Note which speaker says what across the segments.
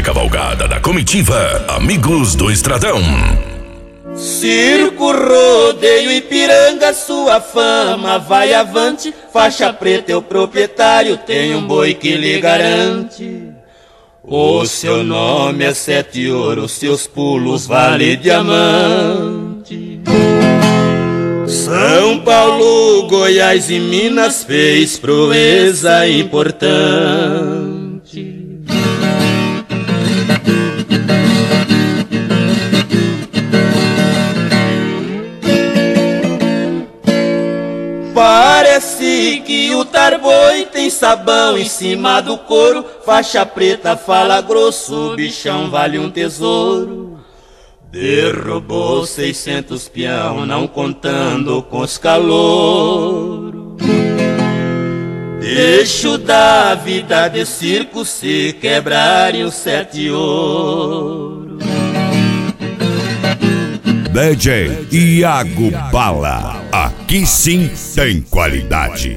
Speaker 1: cavalgada da comitiva Amigos do Estradão.
Speaker 2: Circo, rodeio, Ipiranga, sua fama vai avante. Faixa preta é o proprietário, tem um boi que lhe garante. O seu nome é Sete Ouro, seus pulos vale diamante. São Paulo, Goiás e Minas fez proeza importante. Parece que o Tarboi tem sabão em cima do couro. Faixa preta fala grosso, o bichão vale um tesouro. Derrubou 600 peão, não contando com os calouros. Deixo da vida de circo se quebrarem os 7 ouros.
Speaker 3: DJ Iago Bala, aqui sim tem qualidade.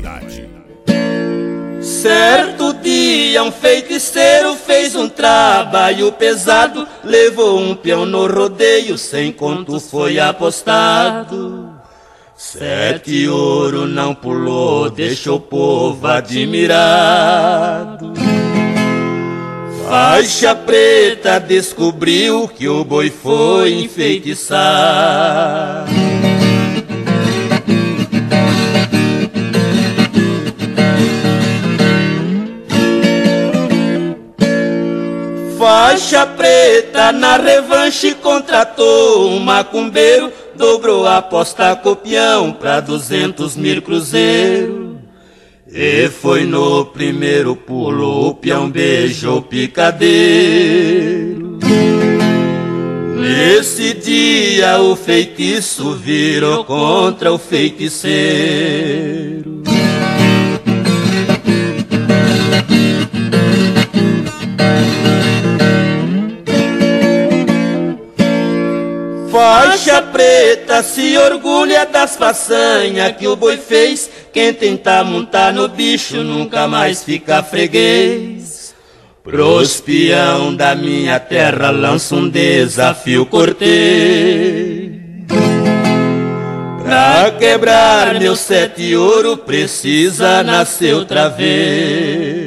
Speaker 2: Certo dia um feiticeiro fez um trabalho pesado. Levou um peão no rodeio, 100 conto foi apostado. 7 ouro não pulou, deixou o povo admirado. Faixa preta descobriu que o boi foi enfeitiçado. Faixa preta na revanche contratou um macumbeiro. Dobrou a aposta com o peão pra 200 mil cruzeiro. E foi no primeiro pulo, o peão beijou o picadeiro. Nesse dia o feitiço virou contra o feiticeiro. Faixa preta se orgulha das façanhas que o boi fez. Quem tentar montar no bicho nunca mais fica freguês. Pros peão da minha terra lança um desafio cortês. Pra quebrar meu 7 ouro precisa nascer outra vez.